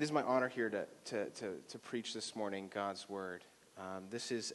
It is my honor here to preach this morning God's word. This is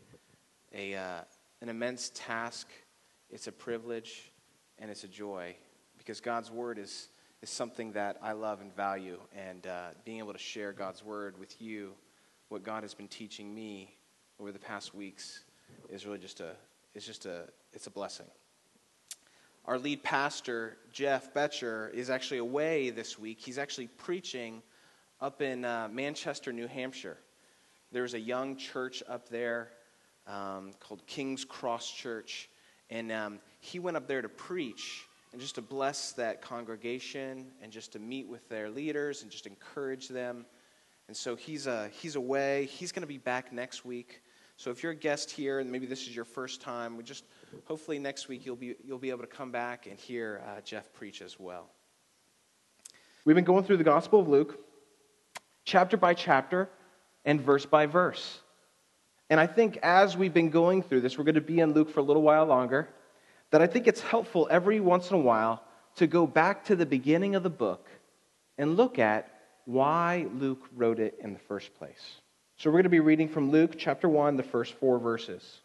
an immense task. It's a privilege and it's a joy because God's word is something that I love and value, and being able to share God's word with you, what God has been teaching me over the past weeks, is really it's a blessing. Our lead pastor, Jeff Betcher, is actually away this week. He's actually preaching up in Manchester, New Hampshire. There's a young church up there called King's Cross Church, and he went up there to preach and just to bless that congregation and just to meet with their leaders and just encourage them. And so he's away. He's going to be back next week. So if you're a guest here and maybe this is your first time, hopefully next week you'll be able to come back and hear Jeff preach as well. We've been going through the Gospel of Luke, chapter by chapter and verse by verse. And I think as we've been going through this, we're going to be in Luke for a little while longer, that I think it's helpful every once in a while to go back to the beginning of the book and look at why Luke wrote it in the first place. So we're going to be reading from Luke chapter 1, the first 4 verses.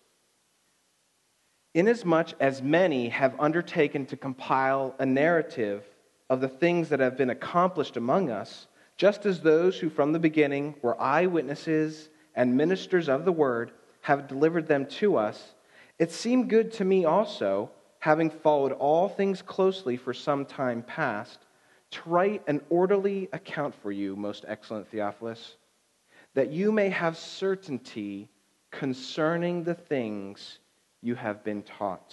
Inasmuch as many have undertaken to compile a narrative of the things that have been accomplished among us, just as those who from the beginning were eyewitnesses and ministers of the word have delivered them to us, it seemed good to me also, having followed all things closely for some time past, to write an orderly account for you, most excellent Theophilus, that you may have certainty concerning the things you have been taught.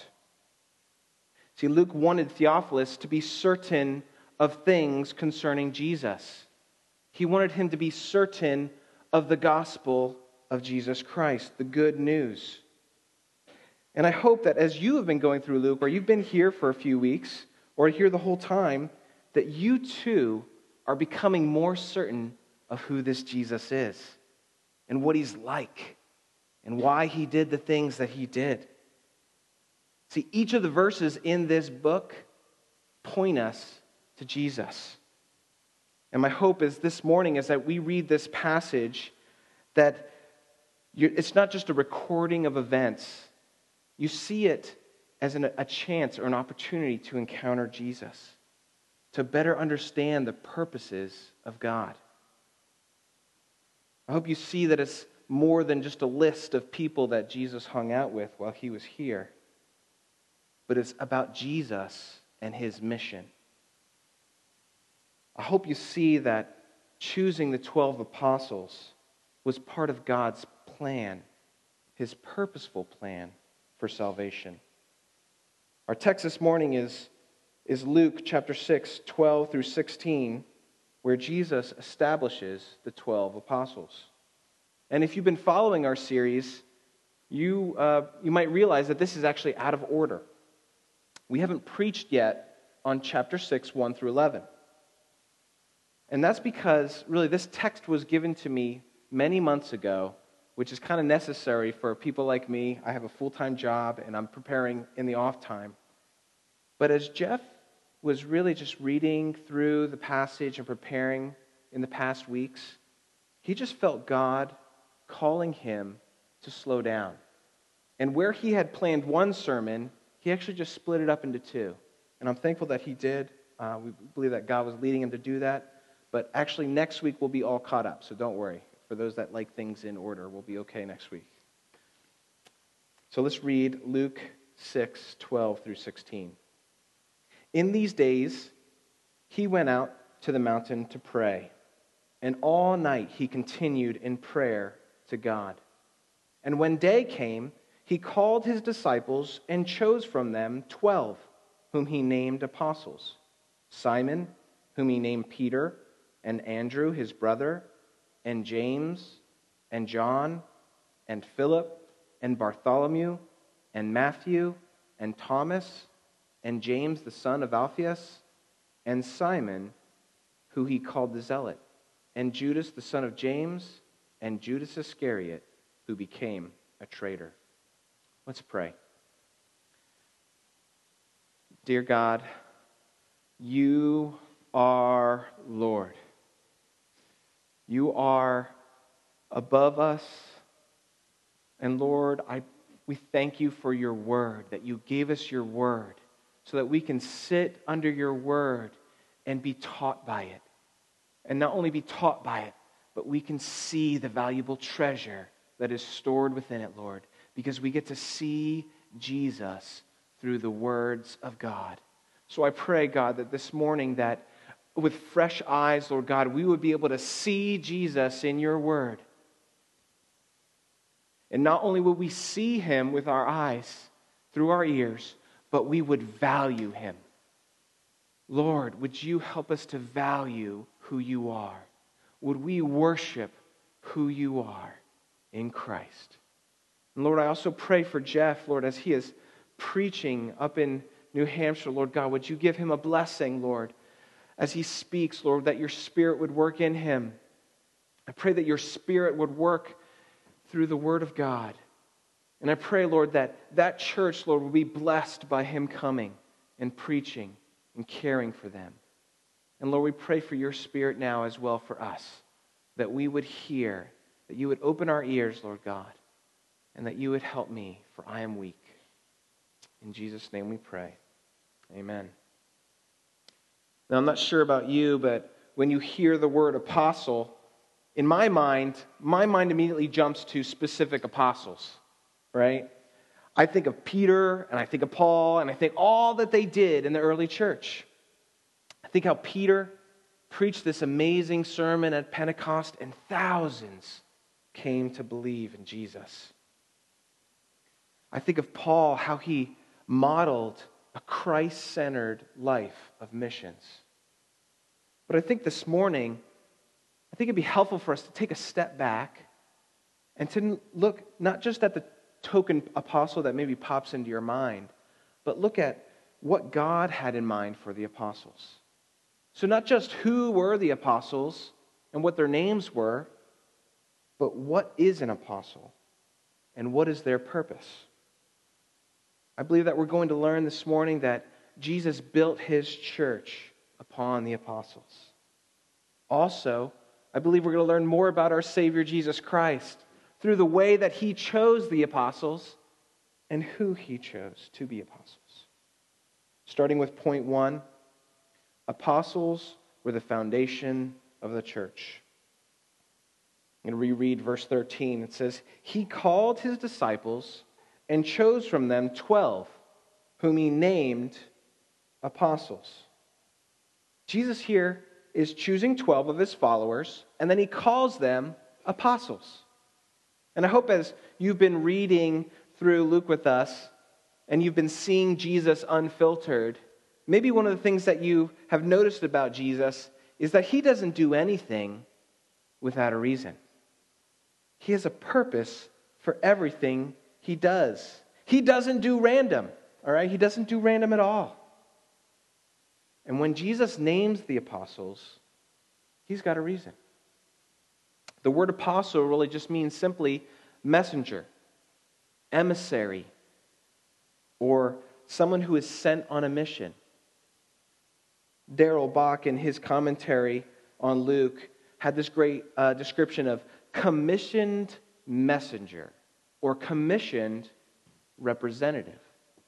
See, Luke wanted Theophilus to be certain of things concerning Jesus. He wanted him to be certain of the gospel of Jesus Christ, the good news. And I hope that as you have been going through Luke, or you've been here for a few weeks, or here the whole time, that you too are becoming more certain of who this Jesus is, and what he's like, and why he did the things that he did. See, each of the verses in this book point us to Jesus. And my hope is this morning, as that we read this passage, that it's not just a recording of events. You see it as a chance or an opportunity to encounter Jesus, to better understand the purposes of God. I hope you see that it's more than just a list of people that Jesus hung out with while he was here, but it's about Jesus and his mission. I hope you see that choosing the 12 apostles was part of God's plan, his purposeful plan for salvation. Our text this morning is Luke chapter 6, 12 through 16, where Jesus establishes the 12 apostles. And if you've been following our series, you might realize that this is actually out of order. We haven't preached yet on chapter 6, 1 through 11. And that's because, really, this text was given to me many months ago, which is kind of necessary for people like me. I have a full-time job, and I'm preparing in the off time. But as Jeff was really just reading through the passage and preparing in the past weeks, he just felt God calling him to slow down. And where he had planned one sermon, he actually just split it up into 2. And I'm thankful that he did. We believe that God was leading him to do that. But actually next week we'll be all caught up, so don't worry. For those that like things in order, we'll be okay next week. So let's read Luke 6, 12 through 16. In these days, he went out to the mountain to pray, and all night he continued in prayer to God. And when day came, he called his disciples and chose from them 12, whom he named apostles: Simon, whom he named Peter, and Andrew his brother, and James, and John, and Philip, and Bartholomew, and Matthew, and Thomas, and James the son of Alphaeus, and Simon, who he called the Zealot, and Judas the son of James, and Judas Iscariot, who became a traitor. Let's pray. Dear God, you are Lord. You are above us. And Lord, we thank you for your word, that you gave us your word so that we can sit under your word and be taught by it. And not only be taught by it, but we can see the valuable treasure that is stored within it, Lord, because we get to see Jesus through the words of God. So I pray, God, that this morning that with fresh eyes, Lord God, we would be able to see Jesus in your word. And not only would we see him with our eyes, through our ears, but we would value him. Lord, would you help us to value who you are? Would we worship who you are in Christ? And Lord, I also pray for Jeff, Lord, as he is preaching up in New Hampshire, Lord God, would you give him a blessing, Lord, as he speaks, Lord, that your Spirit would work in him. I pray that your Spirit would work through the Word of God. And I pray, Lord, that church, Lord, will be blessed by him coming and preaching and caring for them. And Lord, we pray for your Spirit now as well for us, that we would hear, that you would open our ears, Lord God, and that you would help me, for I am weak. In Jesus' name we pray. Amen. Now, I'm not sure about you, but when you hear the word apostle, in my mind immediately jumps to specific apostles, right? I think of Peter, and I think of Paul, and I think all that they did in the early church. I think how Peter preached this amazing sermon at Pentecost, and thousands came to believe in Jesus. I think of Paul, how he modeled a Christ-centered life of missions. But I think this morning, I think it'd be helpful for us to take a step back and to look not just at the token apostle that maybe pops into your mind, but look at what God had in mind for the apostles. So not just who were the apostles and what their names were, but what is an apostle and what is their purpose? I believe that we're going to learn this morning that Jesus built his church upon the apostles. Also, I believe we're going to learn more about our Savior Jesus Christ through the way that he chose the apostles and who he chose to be apostles. Starting with point 1, apostles were the foundation of the church. I'm going to reread verse 13. It says, he called his disciples and chose from them 12, whom he named apostles. Jesus here is choosing 12 of his followers, and then he calls them apostles. And I hope as you've been reading through Luke with us, and you've been seeing Jesus unfiltered, maybe one of the things that you have noticed about Jesus is that he doesn't do anything without a reason. He has a purpose for everything he does. He doesn't do random, all right? He doesn't do random at all. And when Jesus names the apostles, he's got a reason. The word apostle really just means simply messenger, emissary, or someone who is sent on a mission. Darrell Bach, in his commentary on Luke, had this great description of commissioned messenger or commissioned representative.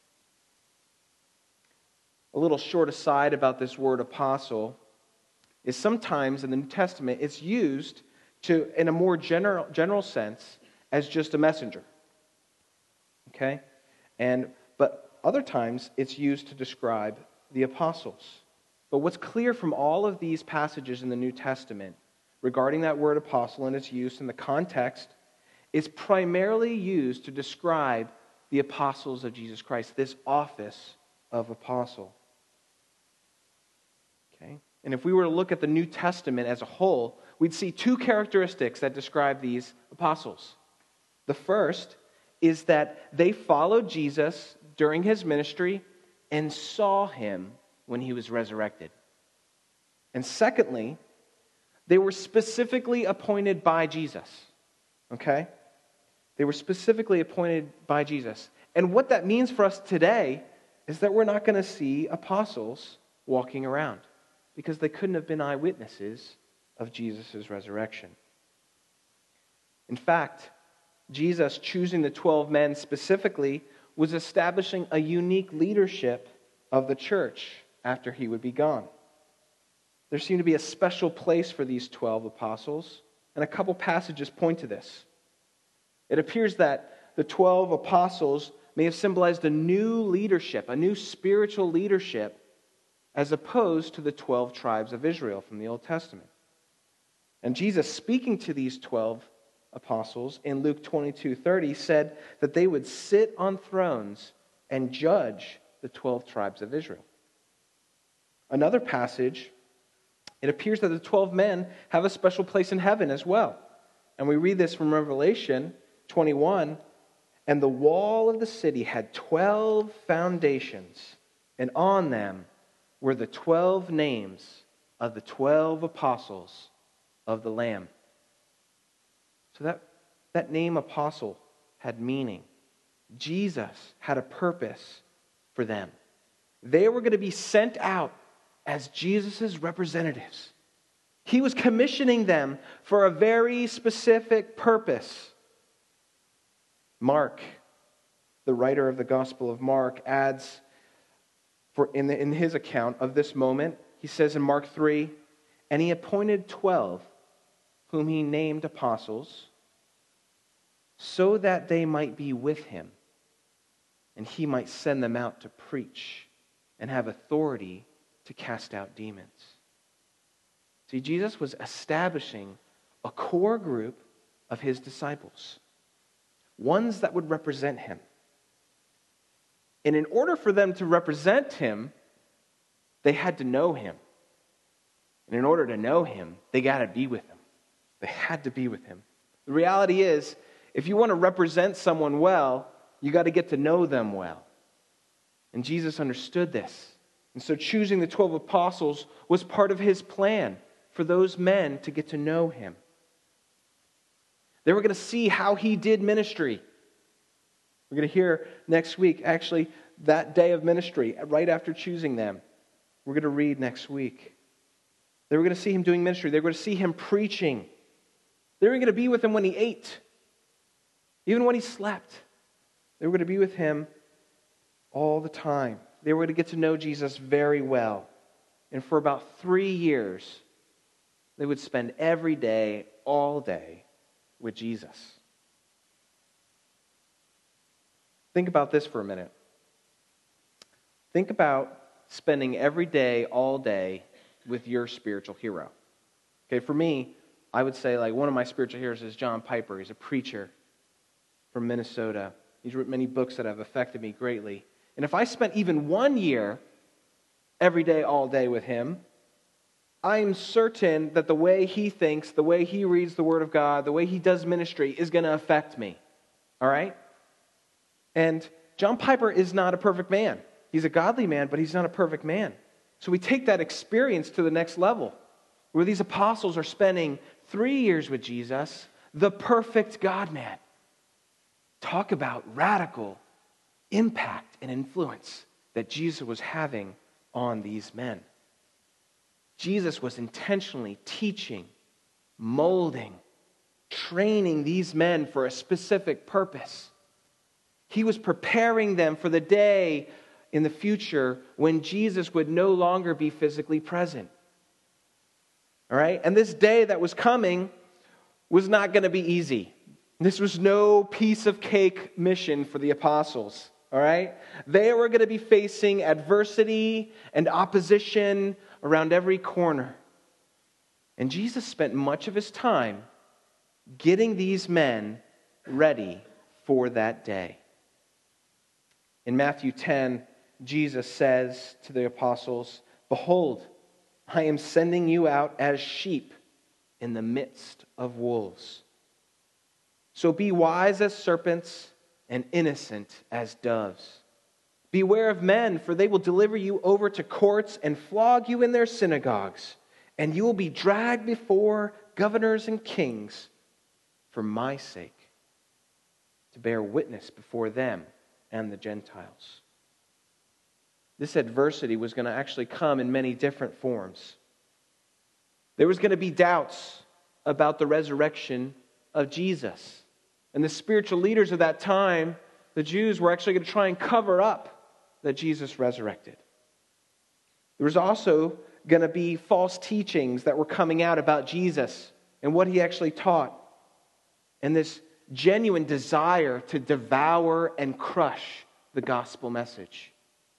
A little short aside about this word apostle is sometimes in the New Testament it's used to, in a more general sense, as just a messenger. Okay? But other times it's used to describe the apostles. But what's clear from all of these passages in the New Testament regarding that word apostle and its use in the context is primarily used to describe the apostles of Jesus Christ, this office of apostle. Okay? And if we were to look at the New Testament as a whole, we'd see two characteristics that describe these apostles. The first is that they followed Jesus during his ministry and saw him when he was resurrected. And secondly, they were specifically appointed by Jesus. Okay? They were specifically appointed by Jesus. And what that means for us today is that we're not going to see apostles walking around because they couldn't have been eyewitnesses of Jesus' resurrection. In fact, Jesus choosing the 12 men specifically was establishing a unique leadership of the church after he would be gone. There seemed to be a special place for these 12 apostles, and a couple passages point to this. It appears that the 12 apostles may have symbolized a new leadership, a new spiritual leadership, as opposed to the 12 tribes of Israel from the Old Testament. And Jesus, speaking to these 12 apostles in Luke 22:30, said that they would sit on thrones and judge the 12 tribes of Israel. Another passage, it appears that the 12 men have a special place in heaven as well. And we read this from Revelation 21, and the wall of the city had 12 foundations, and on them were the 12 names of the 12 apostles of the Lamb. So that name apostle had meaning. Jesus had a purpose for them. They were going to be sent out as Jesus' representatives. He was commissioning them for a very specific purpose. Mark, the writer of the Gospel of Mark, adds in his account of this moment, he says in Mark 3, and he appointed 12, whom he named apostles, so that they might be with him, and he might send them out to preach and have authority to cast out demons. See, Jesus was establishing a core group of his disciples, ones that would represent him. And in order for them to represent him, they had to know him. And in order to know him, they got to be with him. They had to be with him. The reality is, if you want to represent someone well, you got to get to know them well. And Jesus understood this. And so choosing the 12 apostles was part of his plan for those men to get to know him. They were going to see how he did ministry. We're going to hear next week, actually, that day of ministry, right after choosing them. We're going to read next week. They were going to see him doing ministry. They were going to see him preaching. They were going to be with him when he ate, even when he slept. They were going to be with him all the time. They were going to get to know Jesus very well. And for about 3 years, they would spend every day, all day, with Jesus. Think about this for a minute. Think about spending every day, all day, with your spiritual hero. Okay, for me, I would say like one of my spiritual heroes is John Piper. He's a preacher from Minnesota. He's written many books that have affected me greatly. And if I spent even 1 year every day, all day with him, I'm certain that the way he thinks, the way he reads the Word of God, the way he does ministry is going to affect me. All right? And John Piper is not a perfect man. He's a godly man, but he's not a perfect man. So we take that experience to the next level, where these apostles are spending 3 years with Jesus, the perfect God-man. Talk about radical impact and influence that Jesus was having on these men. Jesus was intentionally teaching, molding, training these men for a specific purpose. He was preparing them for the day in the future when Jesus would no longer be physically present. All right? And this day that was coming was not going to be easy. This was no piece of cake mission for the apostles. All right? They were going to be facing adversity and opposition around every corner. And Jesus spent much of his time getting these men ready for that day. In Matthew 10, Jesus says to the apostles, "Behold, I am sending you out as sheep in the midst of wolves. So be wise as serpents and innocent as doves. Beware of men, for they will deliver you over to courts and flog you in their synagogues, and you will be dragged before governors and kings for my sake, to bear witness before them and the Gentiles." This adversity was going to actually come in many different forms. There was going to be doubts about the resurrection of Jesus. And the spiritual leaders of that time, the Jews, were actually going to try and cover up that Jesus resurrected. There was also going to be false teachings that were coming out about Jesus and what he actually taught. And this genuine desire to devour and crush the gospel message.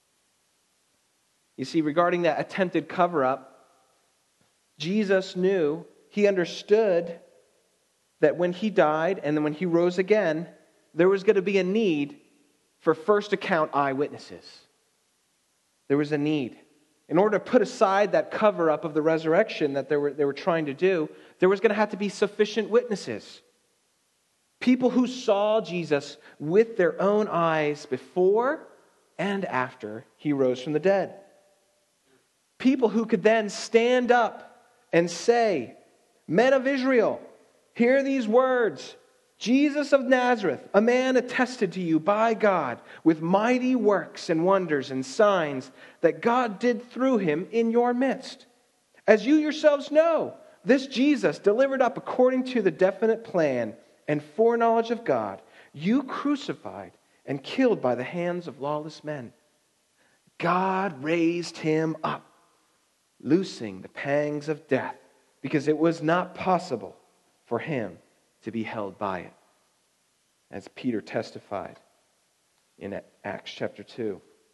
You see, regarding that attempted cover-up, Jesus knew, he understood that when he died and then when he rose again, there was going to be a need for first account eyewitnesses. There was a need. In order to put aside that cover-up of the resurrection that they were trying to do, there was going to have to be sufficient witnesses. People who saw Jesus with their own eyes before and after he rose from the dead. People who could then stand up and say, "Men of Israel, hear these words. Jesus of Nazareth, a man attested to you by God with mighty works and wonders and signs that God did through him in your midst. As you yourselves know, this Jesus, delivered up according to the definite plan and foreknowledge of God, you crucified and killed by the hands of lawless men. God raised him up, loosing the pangs of death, because it was not possible for him to be held by it," as Peter testified in Acts chapter 2.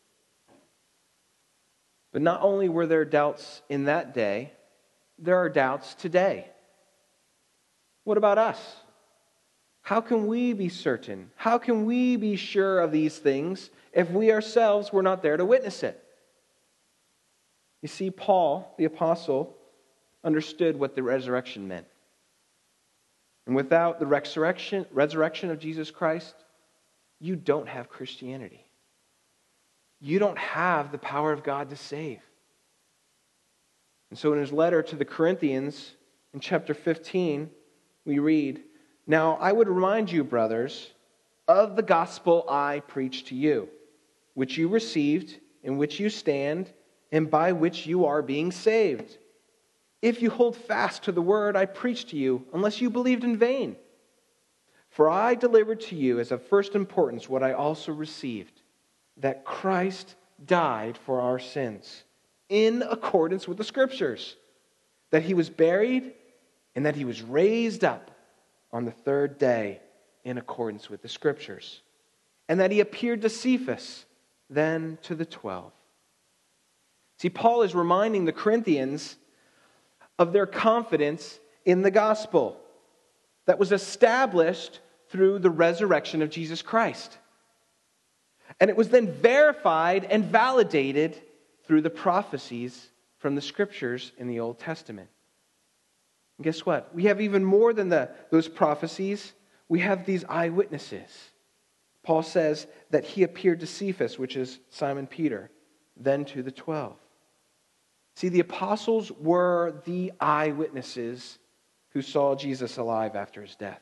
But not only were there doubts in that day, there are doubts today. What about us? How can we be certain? How can we be sure of these things if we ourselves were not there to witness it? You see, Paul, the apostle, understood what the resurrection meant. And without the resurrection of Jesus Christ, you don't have Christianity. You don't have the power of God to save. And so in his letter to the Corinthians, in chapter 15, we read, "Now I would remind you, brothers, of the gospel I preached to you, which you received, in which you stand, and by which you are being saved, if you hold fast to the word I preached to you, unless you believed in vain. For I delivered to you as of first importance what I also received, that Christ died for our sins, in accordance with the Scriptures, that he was buried, and that he was raised up on the third day in accordance with the Scriptures, and that he appeared to Cephas, then to the 12. See, Paul is reminding the Corinthians of their confidence in the gospel that was established through the resurrection of Jesus Christ. And it was then verified and validated through the prophecies from the Scriptures in the Old Testament. And guess what? We have even more than those prophecies. We have these eyewitnesses. Paul says that he appeared to Cephas, which is Simon Peter, then to the 12. See, the apostles were the eyewitnesses who saw Jesus alive after his death.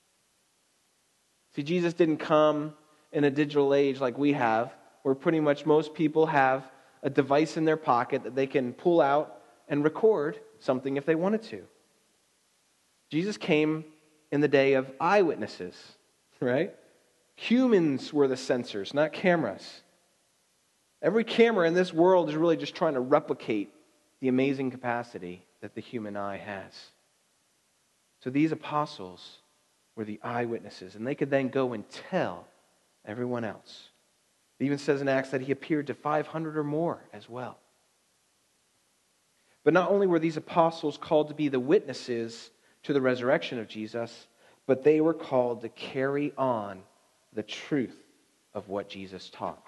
See, Jesus didn't come in a digital age like we have, where pretty much most people have a device in their pocket that they can pull out and record something if they wanted to. Jesus came in the day of eyewitnesses, right? Humans were the sensors, not cameras. Every camera in this world is really just trying to replicate the amazing capacity that the human eye has. So these apostles were the eyewitnesses, and they could then go and tell everyone else. It even says in Acts that he appeared to 500 or more as well. But not only were these apostles called to be the witnesses to the resurrection of Jesus, but they were called to carry on the truth of what Jesus taught.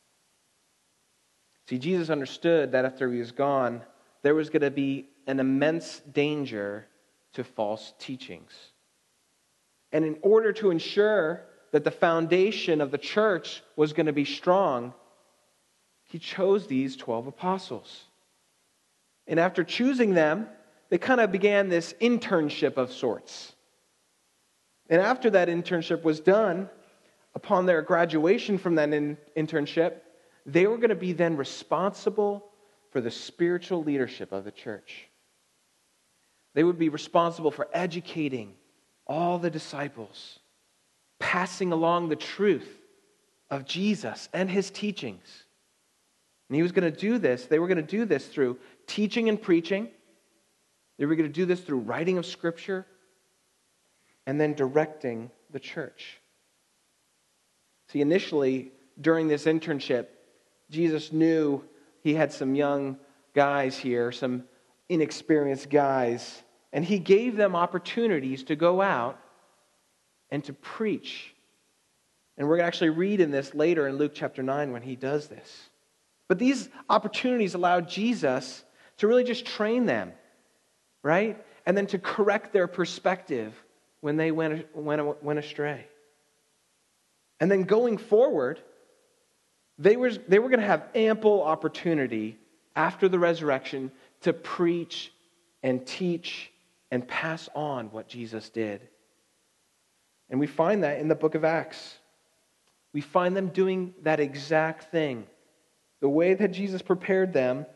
See, Jesus understood that after he was gone, there was going to be an immense danger to false teachings. And in order to ensure that the foundation of the church was going to be strong, he chose these 12 apostles. And after choosing them, they kind of began this internship of sorts. And after that internship was done, upon their graduation from that internship, they were going to be then responsible for the spiritual leadership of the church. They would be responsible for educating all the disciples, passing along the truth of Jesus and his teachings. And he was going to do this. They were going to do this through teaching and preaching. They were going to do this through writing of Scripture and then directing the church. See, initially, during this internship, Jesus knew he had some young guys here, some inexperienced guys, and he gave them opportunities to go out and to preach. And we're going to actually read in this later in Luke chapter 9 when he does this. But these opportunities allowed Jesus to really just train them, right? And then to correct their perspective when they went astray. And then going forward, they were going to have ample opportunity after the resurrection to preach and teach and pass on what Jesus did. And we find that in the book of Acts. We find them doing that exact thing. The way that Jesus prepared them,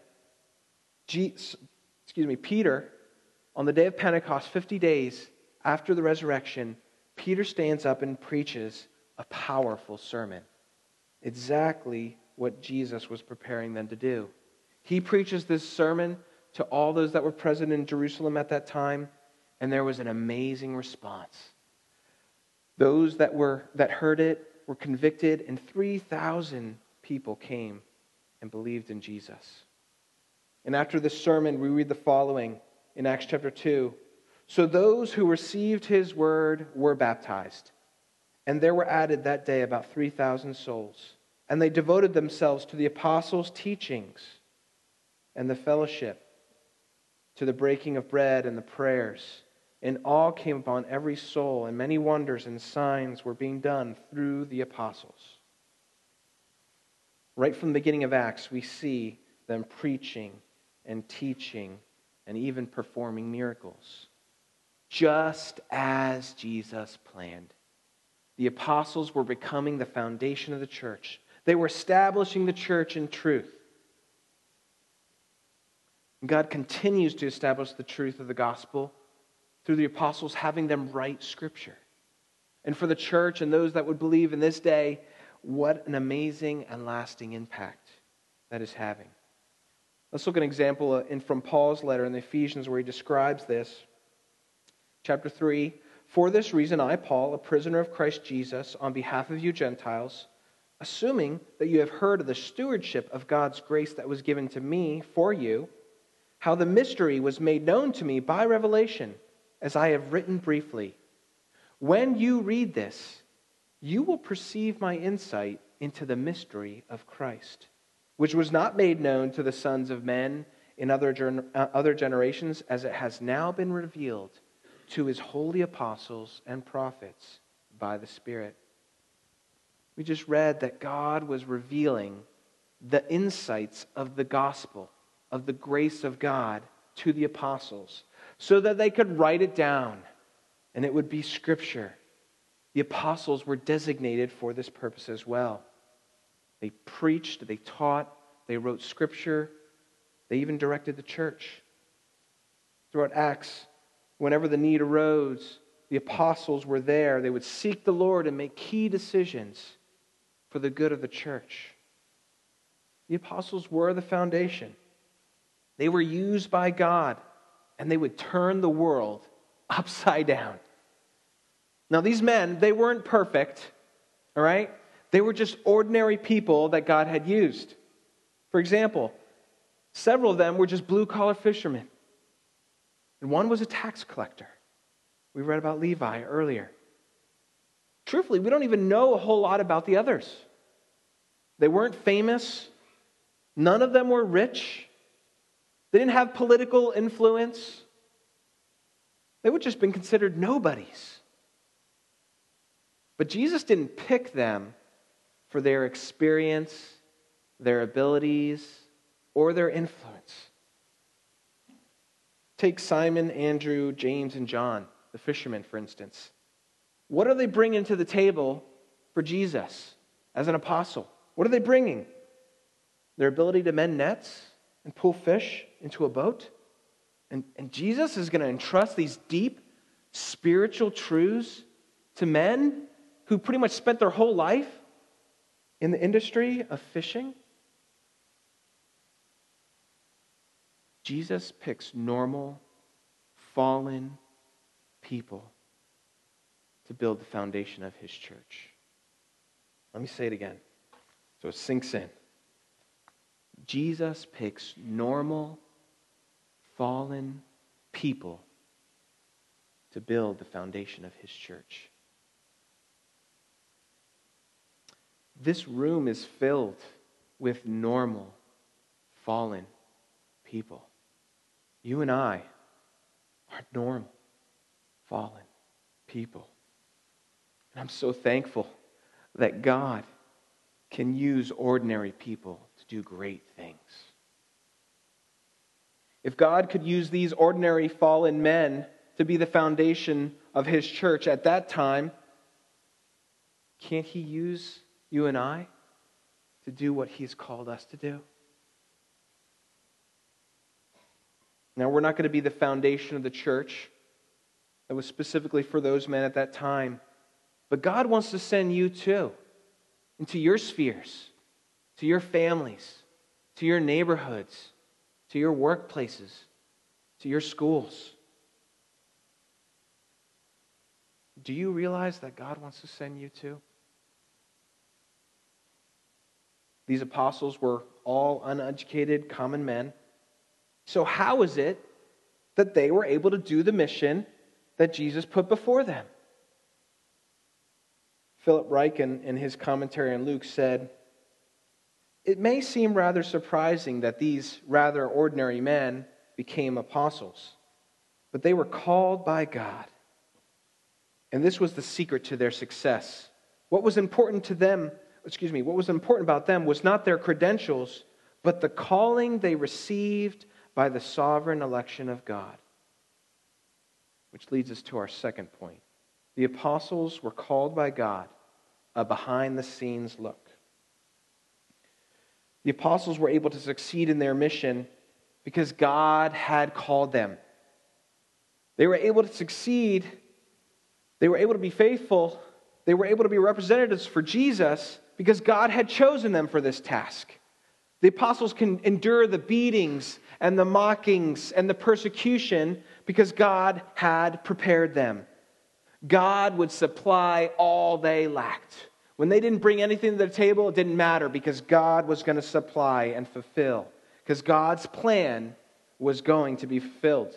Peter, on the day of Pentecost, 50 days after the resurrection, Peter stands up and preaches a powerful sermon. Exactly what Jesus was preparing them to do. He preaches this sermon to all those that were present in Jerusalem at that time, and there was an amazing response. Those that heard it were convicted, and 3,000 people came and believed in Jesus. And after this sermon, we read the following in Acts chapter 2. So those who received his word were baptized, and there were added that day about 3,000 souls. And they devoted themselves to the apostles' teachings and the fellowship, to the breaking of bread and the prayers. And awe came upon every soul, and many wonders and signs were being done through the apostles. Right from the beginning of Acts, we see them preaching and teaching and even performing miracles, just as Jesus planned. The apostles were becoming the foundation of the church. They were establishing the church in truth. And God continues to establish the truth of the gospel through the apostles having them write Scripture. And for the church and those that would believe in this day, what an amazing and lasting impact that is having. Let's look at an example from Paul's letter in the Ephesians where he describes this. Chapter 3, for this reason I, Paul, a prisoner of Christ Jesus, on behalf of you Gentiles, assuming that you have heard of the stewardship of God's grace that was given to me for you, how the mystery was made known to me by revelation, as I have written briefly. When you read this, you will perceive my insight into the mystery of Christ, which was not made known to the sons of men in other generations, as it has now been revealed to his holy apostles and prophets by the Spirit. We just read that God was revealing the insights of the gospel, of the grace of God to the apostles, so that they could write it down and it would be Scripture. The apostles were designated for this purpose as well. They preached, they taught, they wrote Scripture, they even directed the church. Throughout Acts, whenever the need arose, the apostles were there. They would seek the Lord and make key decisions for the good of the church. The apostles were the foundation. They were used by God, and they would turn the world upside down. Now, these men, they weren't perfect, all right? They were just ordinary people that God had used. For example, several of them were just blue-collar fishermen. And one was a tax collector. We read about Levi earlier. Truthfully, we don't even know a whole lot about the others. They weren't famous. None of them were rich. They didn't have political influence. They would just been considered nobodies. But Jesus didn't pick them for their experience, their abilities, or their influence. Take Simon, Andrew, James, and John, the fishermen, for instance. What are they bringing to the table for Jesus as an apostle? What are they bringing? Their ability to mend nets and pull fish into a boat? And Jesus is going to entrust these deep spiritual truths to men who pretty much spent their whole life in the industry of fishing. Jesus picks normal, fallen people to build the foundation of his church. Let me say it again so it sinks in. Jesus picks normal, fallen people to build the foundation of his church. This room is filled with normal, fallen people. You and I are normal, fallen people. And I'm so thankful that God can use ordinary people to do great things. If God could use these ordinary fallen men to be the foundation of his church at that time, can't he use you and I to do what he's called us to do? Now, we're not going to be the foundation of the church that was specifically for those men at that time. But God wants to send you too into your spheres, to your families, to your neighborhoods, to your workplaces, to your schools. Do you realize that God wants to send you too? These apostles were all uneducated, common men. So how is it that they were able to do the mission that Jesus put before them? Philip Reich, in his commentary on Luke, said, "It may seem rather surprising that these rather ordinary men became apostles, but they were called by God. And this was the secret to their success. What was important about them was not their credentials, but the calling they received by the sovereign election of God." Which leads us to our second point. The apostles were called by God, a behind-the-scenes look. The apostles were able to succeed in their mission because God had called them. They were able to succeed. They were able to be faithful. They were able to be representatives for Jesus because God had chosen them for this task. The apostles can endure the beatings and the mockings and the persecution because God had prepared them. God would supply all they lacked. When they didn't bring anything to the table, it didn't matter because God was going to supply and fulfill. Because God's plan was going to be fulfilled.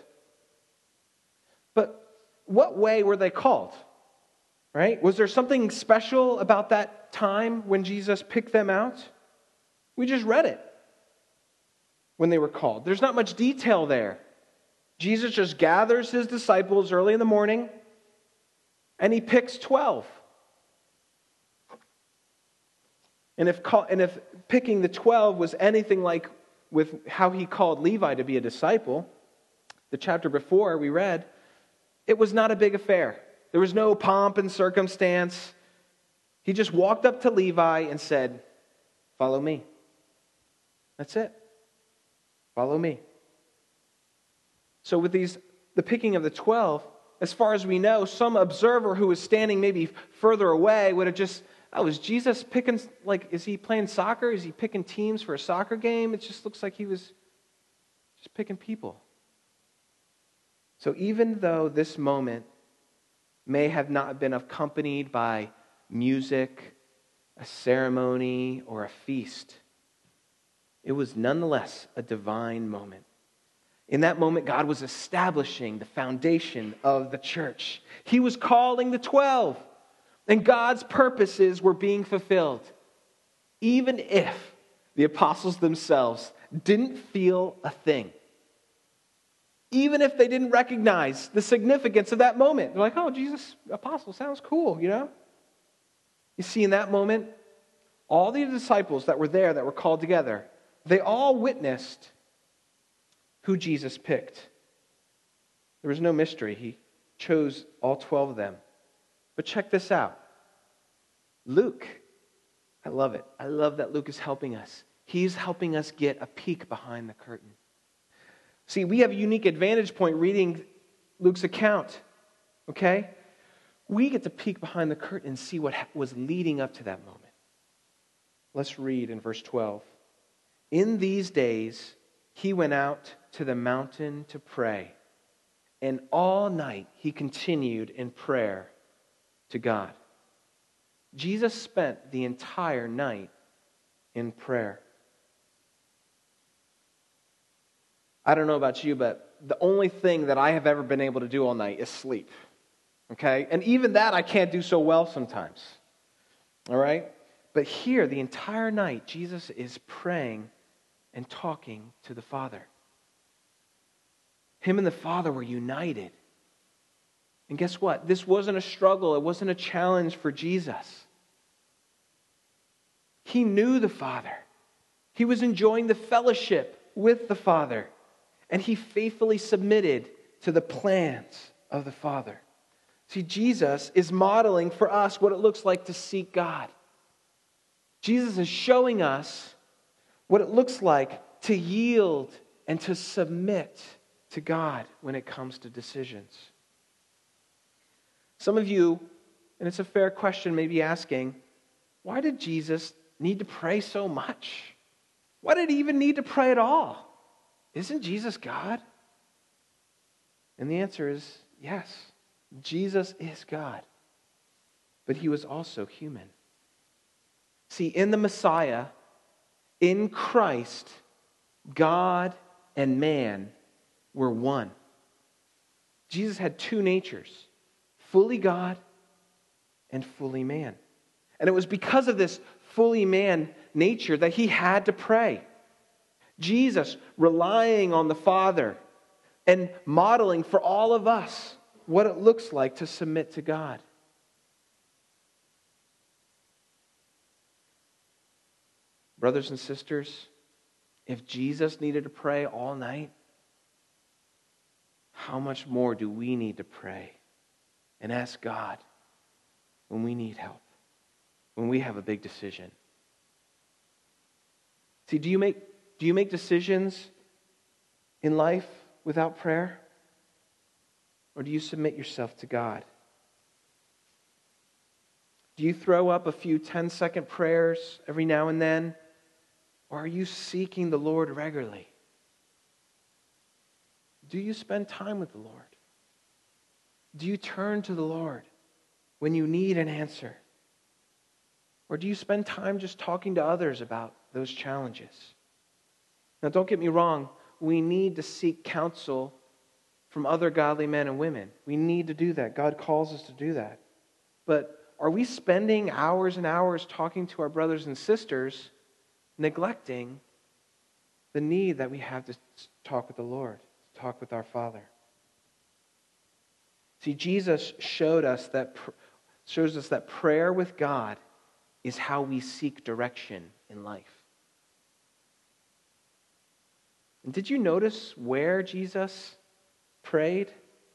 But what way were they called? Right? Was there something special about that time when Jesus picked them out? We just read it when they were called. There's not much detail there. Jesus just gathers his disciples early in the morning and he picks 12. And if picking the 12 was anything like with how he called Levi to be a disciple, the chapter before we read, it was not a big affair. There was no pomp and circumstance. He just walked up to Levi and said, "Follow me." That's it. Follow me. So with the picking of the 12, as far as we know, some observer who was standing maybe further away would have just, is Jesus picking, is he playing soccer? Is he picking teams for a soccer game? It just looks like he was just picking people. So even though this moment may have not been accompanied by music, a ceremony, or a feast, it was nonetheless a divine moment. In that moment, God was establishing the foundation of the church. He was calling the 12, and God's purposes were being fulfilled, even if the apostles themselves didn't feel a thing. Even if they didn't recognize the significance of that moment. They're like, "Oh, Jesus, apostle, sounds cool, you know?" You see, in that moment, all the disciples that were there, that were called together, they all witnessed who Jesus picked. There was no mystery. He chose all 12 of them. But check this out. Luke, I love it. I love that Luke is helping us. He's helping us get a peek behind the curtain. See, we have a unique advantage point reading Luke's account, okay? We get to peek behind the curtain and see what was leading up to that moment. Let's read in verse 12. In these days, he went out to the mountain to pray, and all night he continued in prayer to God. Jesus spent the entire night in prayer. I don't know about you, but the only thing that I have ever been able to do all night is sleep. Okay? And even that I can't do so well sometimes. All right? But here, the entire night, Jesus is praying and talking to the Father. Him and the Father were united. And guess what? This wasn't a struggle. It wasn't a challenge for Jesus. He knew the Father. He was enjoying the fellowship with the Father. And he faithfully submitted to the plans of the Father. See, Jesus is modeling for us what it looks like to seek God. Jesus is showing us what it looks like to yield and to submit to God when it comes to decisions. Some of you, and it's a fair question, may be asking, why did Jesus need to pray so much? Why did he even need to pray at all? Isn't Jesus God? And the answer is yes. Jesus is God. But he was also human. See, in the Messiah, in Christ, God and man were one. Jesus had two natures, fully God and fully man. And it was because of this fully man nature that he had to pray. Jesus relying on the Father and modeling for all of us what it looks like to submit to God. Brothers and sisters, if Jesus needed to pray all night, how much more do we need to pray and ask God when we need help, when we have a big decision? See, do you make decisions in life without prayer? Or do you submit yourself to God? Do you throw up a few 10-second prayers every now and then? Or are you seeking the Lord regularly? Do you spend time with the Lord? Do you turn to the Lord when you need an answer? Or do you spend time just talking to others about those challenges? Now, don't get me wrong. We need to seek counsel from other godly men and women. We need to do that. God calls us to do that. But are we spending hours and hours talking to our brothers and sisters, neglecting the need that we have to talk with the Lord, to talk with our Father? See, Jesus shows us that prayer with God is how we seek direction in life. And did you notice where Jesus prayed?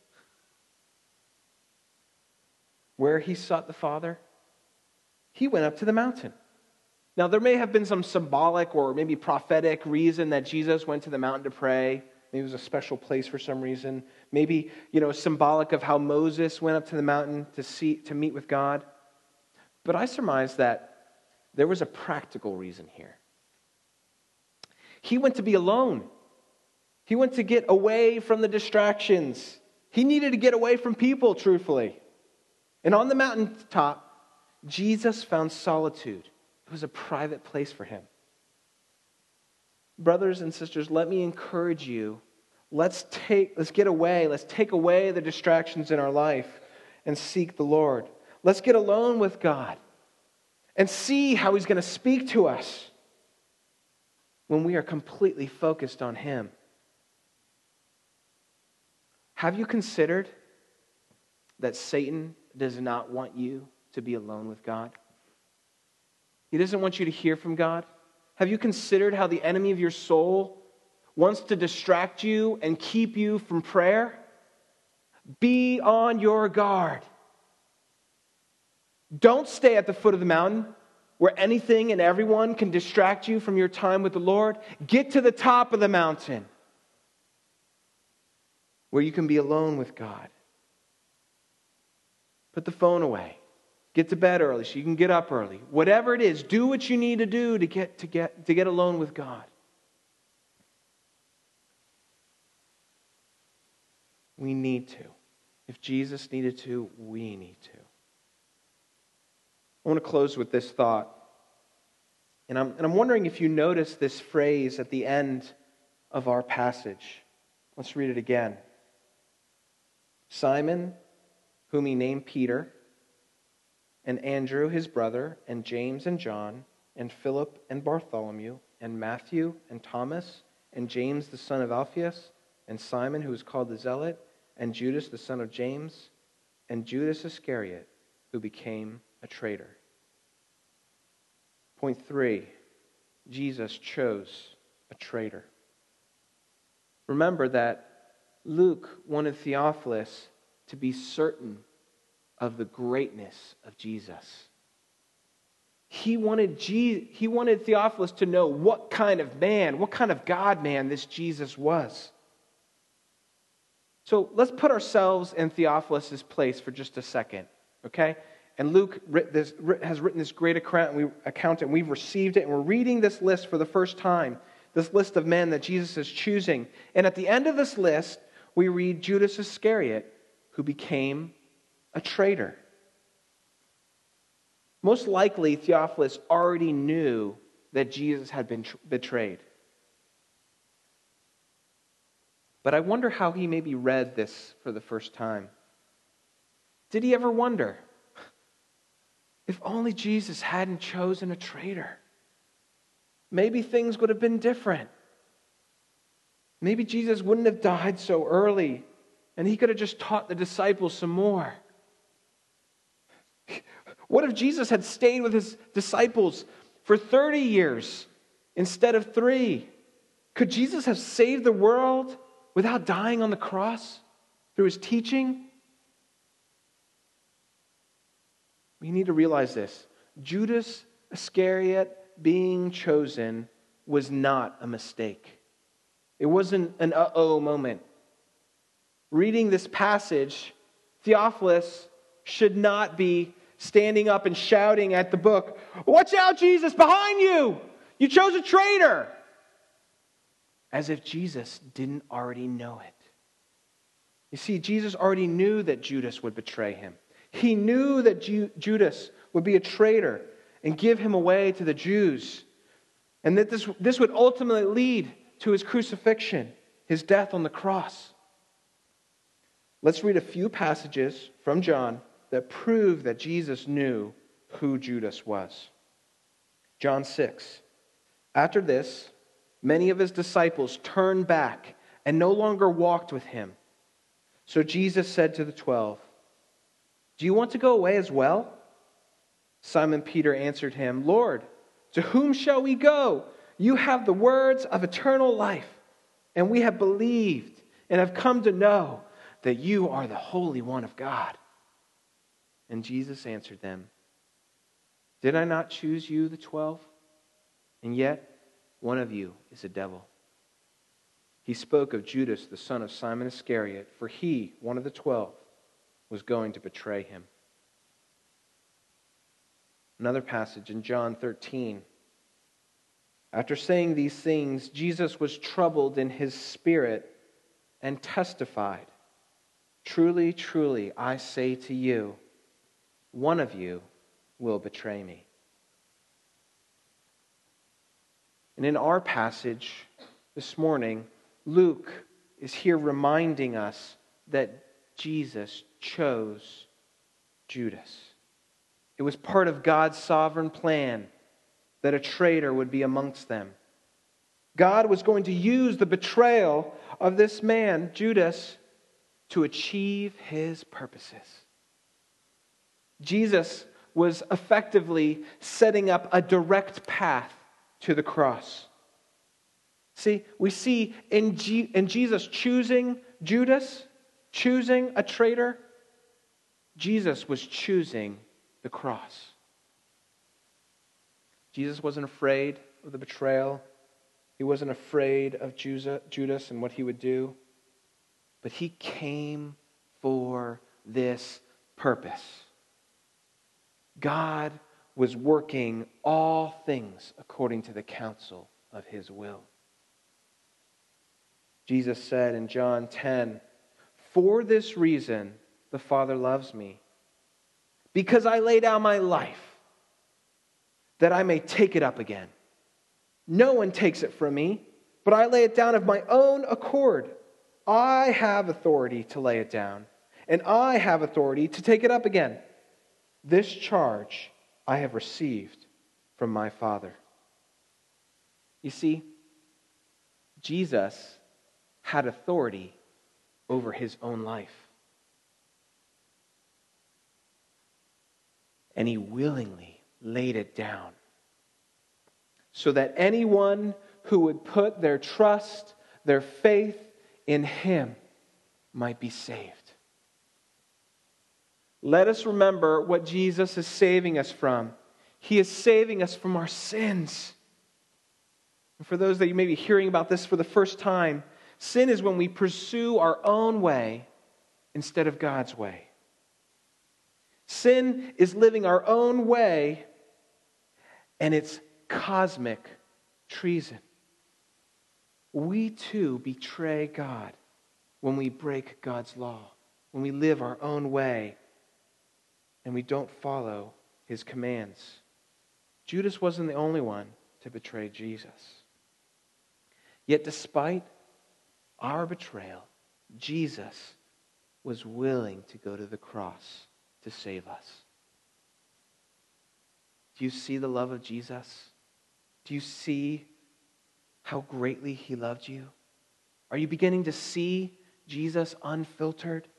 Where he sought the Father? He went up to the mountain. Now, there may have been some symbolic or maybe prophetic reason that Jesus went to the mountain to pray. Maybe it was a special place for some reason. Maybe, symbolic of how Moses went up to the mountain to meet with God. But I surmise that there was a practical reason here. He went to be alone. He went to get away from the distractions. He needed to get away from people, truthfully. And on the mountaintop, Jesus found solitude. It was a private place for him. Brothers and sisters, let me encourage you. Let's get away. Let's take away the distractions in our life and seek the Lord. Let's get alone with God and see how he's going to speak to us when we are completely focused on him. Have you considered that Satan does not want you to be alone with God? He doesn't want you to hear from God. Have you considered how the enemy of your soul wants to distract you and keep you from prayer? Be on your guard. Don't stay at the foot of the mountain where anything and everyone can distract you from your time with the Lord. Get to the top of the mountain. where you can be alone with God. Put the phone away. Get to bed early so you can get up early. Whatever it is, do what you need to do to get alone with God. We need to. If Jesus needed to, we need to. I want to close with this thought. And I'm wondering if you notice this phrase at the end of our passage. Let's read it again. Simon, whom he named Peter, and Andrew his brother, and James and John, and Philip and Bartholomew, and Matthew and Thomas, and James the son of Alphaeus, and Simon who was called the Zealot, and Judas the son of James, and Judas Iscariot, who became a traitor. Point 3, Jesus chose a traitor. Remember that Luke wanted Theophilus to be certain of the greatness of Jesus. He wanted Theophilus to know what kind of man, what kind of God-man this Jesus was. So let's put ourselves in Theophilus' place for just a second, okay? And Luke has written this great account, and we've received it, and we're reading this list for the first time, this list of men that Jesus is choosing. And at the end of this list, we read Judas Iscariot, who became a traitor. Most likely, Theophilus already knew that Jesus had been betrayed. But I wonder how he maybe read this for the first time. Did he ever wonder, if only Jesus hadn't chosen a traitor, maybe things would have been different. Maybe Jesus wouldn't have died so early, and he could have just taught the disciples some more. What if Jesus had stayed with his disciples for 30 years instead of 3? Could Jesus have saved the world without dying on the cross through his teaching? We need to realize this. Judas Iscariot being chosen was not a mistake. It wasn't an uh-oh moment. Reading this passage, Theophilus should not be standing up and shouting at the book, "Watch out, Jesus, behind you! You chose a traitor!" As if Jesus didn't already know it. You see, Jesus already knew that Judas would betray him. He knew that Judas would be a traitor and give him away to the Jews. And that this would ultimately lead to his crucifixion, his death on the cross. Let's read a few passages from John that prove that Jesus knew who Judas was. John 6. After this, many of his disciples turned back and no longer walked with him. So Jesus said to the 12, "Do you want to go away as well?" Simon Peter answered him, "Lord, to whom shall we go? You have the words of eternal life, and we have believed and have come to know that you are the Holy One of God." And Jesus answered them, "Did I not choose you, the 12? And yet one of you is a devil." He spoke of Judas, the son of Simon Iscariot, for he, one of the 12, was going to betray him. Another passage in John 13. After saying these things, Jesus was troubled in his spirit and testified, "Truly, truly, I say to you, one of you will betray me." And in our passage this morning, Luke is here reminding us that Jesus chose Judas. It was part of God's sovereign plan that a traitor would be amongst them. God was going to use the betrayal of this man, Judas, to achieve his purposes. Jesus was effectively setting up a direct path to the cross. See, we see in Jesus choosing Judas, choosing a traitor, Jesus was choosing the cross. Jesus wasn't afraid of the betrayal. He wasn't afraid of Judas and what he would do. but he came for this purpose. God was working all things according to the counsel of his will. Jesus said in John 10, "For this reason the Father loves me, because I lay down my life, that I may take it up again. No one takes it from me, but I lay it down of my own accord. I have authority to lay it down, and I have authority to take it up again. This charge I have received from my Father." You see, Jesus had authority over his own life. And he willingly laid it down so that anyone who would put their trust, their faith in him might be saved. Let us remember what Jesus is saving us from. He is saving us from our sins. And for those that you may be hearing about this for the first time, sin is when we pursue our own way instead of God's way. Sin is living our own way, and it's cosmic treason. We too betray God when we break God's law, when we live our own way, and we don't follow his commands. Judas wasn't the only one to betray Jesus. Yet despite our betrayal, Jesus was willing to go to the cross to save us. Do you see the love of Jesus? Do you see how greatly he loved you? Are you beginning to see Jesus unfiltered?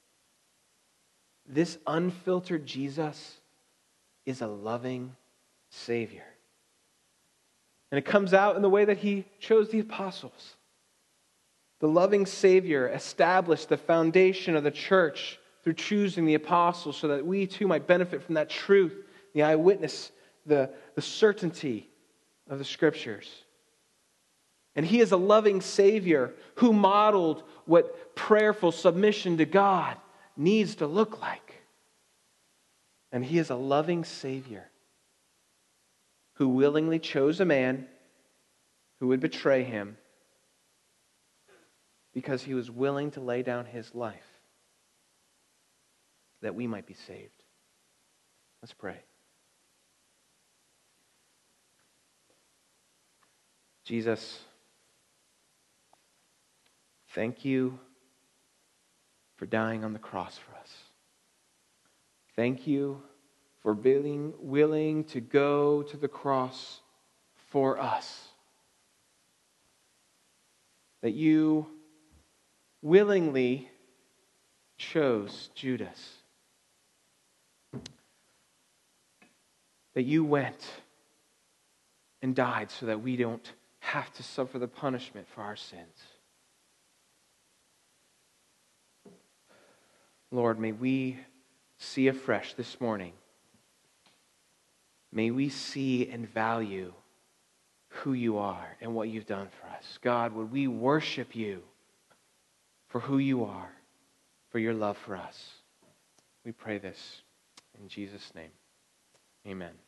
This unfiltered Jesus is a loving Savior. And it comes out in the way that he chose the apostles. The loving Savior established the foundation of the church through choosing the apostles so that we too might benefit from that truth, the eyewitness, the certainty of the Scriptures. And he is a loving Savior who modeled what prayerful submission to God needs to look like. And he is a loving Savior who willingly chose a man who would betray him because he was willing to lay down his life that we might be saved. Let's pray. Jesus, thank you for dying on the cross for us. Thank you for being willing to go to the cross for us. That you willingly chose Judas. That you went and died so that we don't have to suffer the punishment for our sins. Lord, may we see afresh this morning. May we see and value who you are and what you've done for us. God, would we worship you for who you are, for your love for us. We pray this in Jesus' name. Amen.